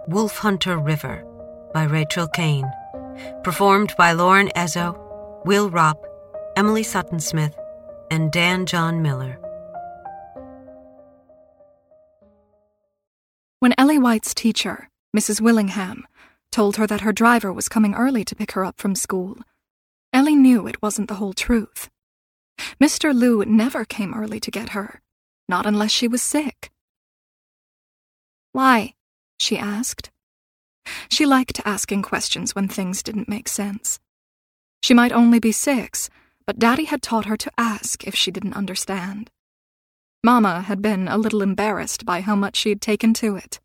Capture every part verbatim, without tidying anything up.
Wolf Hunter River by Rachel Kane. Performed by Lauren Ezzo, Will Ropp, Emily Sutton-Smith, and Dan John Miller. When Ellie White's teacher, Missus Willingham, told her that her driver was coming early to pick her up from school, Ellie knew it wasn't the whole truth. Mister Liu never came early to get her, not unless she was sick. "Why?" she asked. She liked asking questions when things didn't make sense. She might only be six, but Daddy had taught her to ask if she didn't understand. Mama had been a little embarrassed by how much she had taken to it.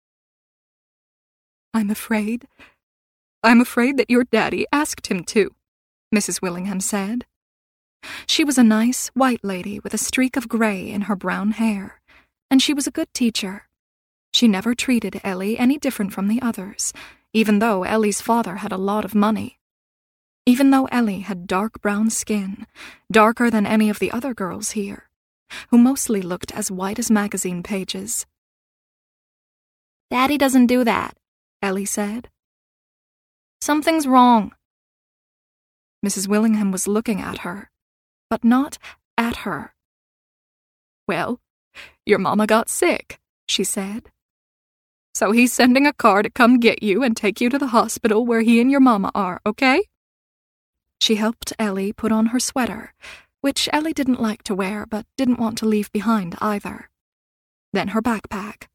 "I'm afraid, I'm afraid that your daddy asked him to," Missus Willingham said. She was a nice, white lady with a streak of gray in her brown hair, and she was a good teacher. She never treated Ellie any different from the others, even though Ellie's father had a lot of money. Even though Ellie had dark brown skin, darker than any of the other girls here, who mostly looked as white as magazine pages. "Daddy doesn't do that," Ellie said. "Something's wrong." Missus Willingham was looking at her, but not at her. "Well, your mama got sick," she said. "So he's sending a car to come get you and take you to the hospital where he and your mama are, okay?" She helped Ellie put on her sweater, which Ellie didn't like to wear but didn't want to leave behind either. Then her backpack.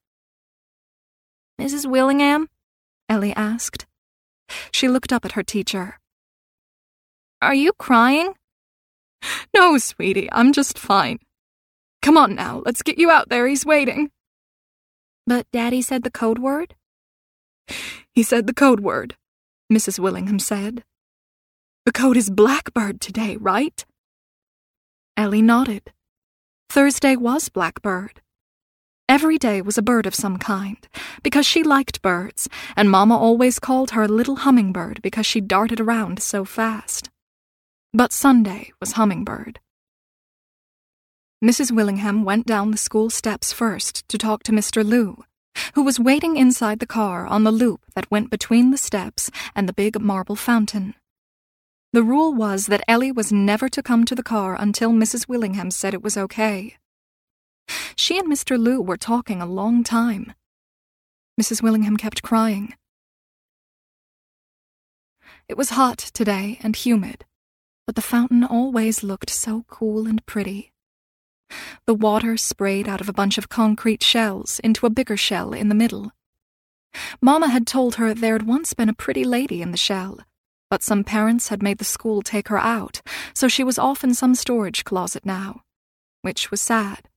"Missus Willingham?" Ellie asked. She looked up at her teacher. "Are you crying?" "No, sweetie, I'm just fine. Come on now, let's get you out there, he's waiting." "But Daddy said the code word?" "He said the code word," Missus Willingham said. "The code is Blackbird today, right?" Ellie nodded. Thursday was Blackbird. Every day was a bird of some kind, because she liked birds, and Mama always called her Little Hummingbird because she darted around so fast. But Sunday was Hummingbird. Missus Willingham went down the school steps first to talk to Mister Liu, who was waiting inside the car on the loop that went between the steps and the big marble fountain. The rule was that Ellie was never to come to the car until Missus Willingham said it was okay. She and Mister Liu were talking a long time. Missus Willingham kept crying. It was hot today and humid, but the fountain always looked so cool and pretty. The water sprayed out of a bunch of concrete shells into a bigger shell in the middle. Mama had told her there had once been a pretty lady in the shell, but some parents had made the school take her out, so she was off in some storage closet now, which was sad.